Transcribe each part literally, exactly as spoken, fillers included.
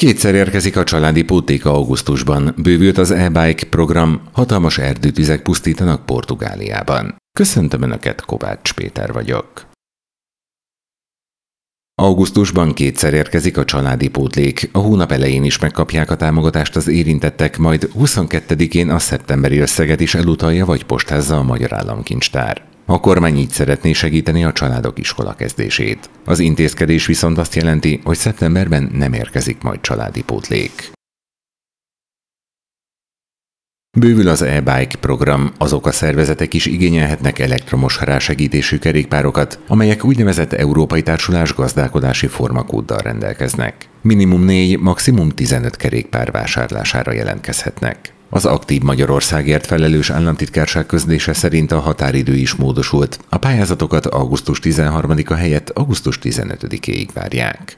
Kétszer érkezik a családi pótléka augusztusban, bővült az e-bike program, hatalmas erdőtüzek pusztítanak Portugáliában. Köszöntöm Önöket, Kovács Péter vagyok. Augusztusban kétszer érkezik a családi pótlék, a hónap elején is megkapják a támogatást az érintettek, majd huszonkettedikén a szeptemberi összeget is elutalja vagy postázza a Magyar Államkincstár. A kormány így szeretné segíteni a családok iskola kezdését. Az intézkedés viszont azt jelenti, hogy szeptemberben nem érkezik majd családi pótlék. Bővül az e-bike program, azok a szervezetek is igényelhetnek elektromos rásegítésű kerékpárokat, amelyek úgynevezett Európai Társulás gazdálkodási formakóddal rendelkeznek. Minimum négy, maximum tizenöt kerékpár vásárlására jelentkezhetnek. Az Aktív Magyarországért felelős államtitkárság közlése szerint a határidő is módosult, a pályázatokat augusztus tizenharmadika helyett augusztus tizenötödikéig várják.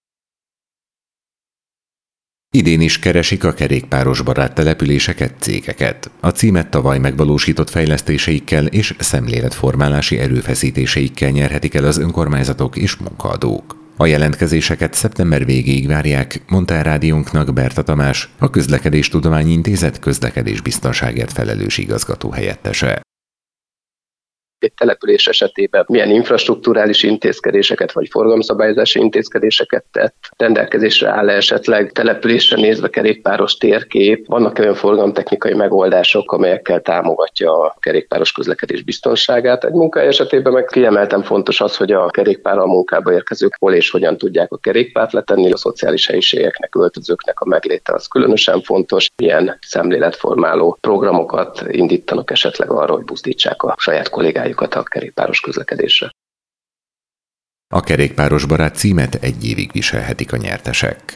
Idén is keresik a kerékpáros barát településeket, cégeket. A címet tavaly megvalósított fejlesztéseikkel és szemléletformálási erőfeszítéseikkel nyerhetik el az önkormányzatok és munkaadók. A jelentkezéseket szeptember végéig várják, mondta a rádiónknak Berta Tamás, a Közlekedéstudományi Intézet közlekedésbiztonságért felelős igazgató helyettese. Egy település esetében milyen infrastrukturális intézkedéseket vagy forgalomszabályozási intézkedéseket tett, rendelkezésre áll esetleg településre nézve kerékpáros térkép, vannak olyan forgalomtechnikai megoldások, amelyekkel támogatja a kerékpáros közlekedés biztonságát. Egy munkahely esetében meg kiemelten fontos az, hogy a kerékpárral munkába érkezők hol és hogyan tudják a kerékpárt letenni, a szociális helyiségeknek, öltözőknek a megléte az különösen fontos, milyen szemléletformáló programokat indítanak esetleg arra, hogy buzdítsák a saját kollégáikat a kerékpáros közlekedésre. A kerékpáros barát címet egy évig viselhetik a nyertesek.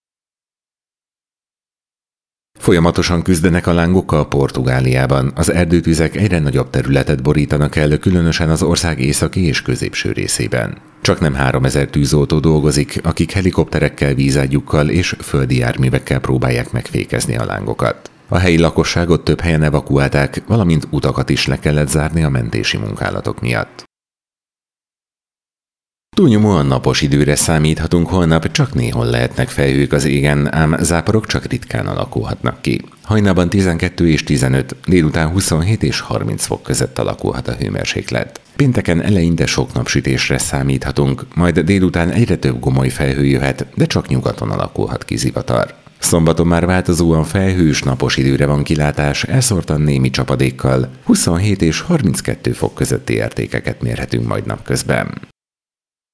Folyamatosan küzdenek a lángokkal Portugáliában. Az erdőtüzek egyre nagyobb területet borítanak el, különösen az ország északi és középső részében. Csaknem háromezer tűzoltó dolgozik, akik helikopterekkel, vízágyukkal és földi járművekkel próbálják megfékezni a lángokat. A helyi lakosságot több helyen evakuálták, valamint utakat is le kellett zárni a mentési munkálatok miatt. Túlnyomóan napos időre számíthatunk holnap, csak néhol lehetnek felhők az égen, ám záporok csak ritkán alakulhatnak ki. Hajnalban tizenkettő és tizenöt, délután huszonhét és harminc fok között alakulhat a hőmérséklet. Pénteken eleinte sok napsütésre számíthatunk, majd délután egyre több gomoly felhő jöhet, de csak nyugaton alakulhat ki zivatar. Szombaton már változóan felhős, napos időre van kilátás, elszórtan némi csapadékkal, huszonhét és harminckettő fok közötti értékeket mérhetünk majd napközben.